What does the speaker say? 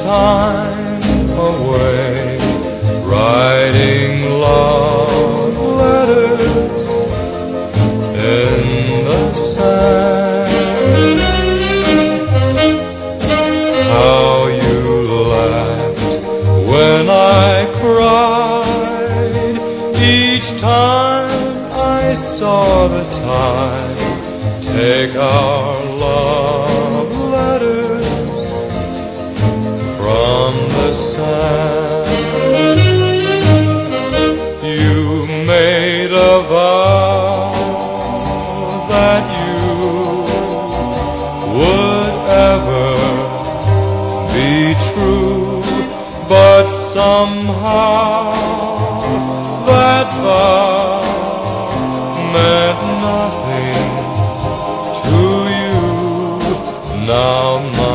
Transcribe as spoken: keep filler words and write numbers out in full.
time away, writing love letters in the sand. How you laughed when I cried each time I saw the tide take our love letters from the sand. You made a vow that you would ever be true, but somehow that vow meant nothing to you. Now my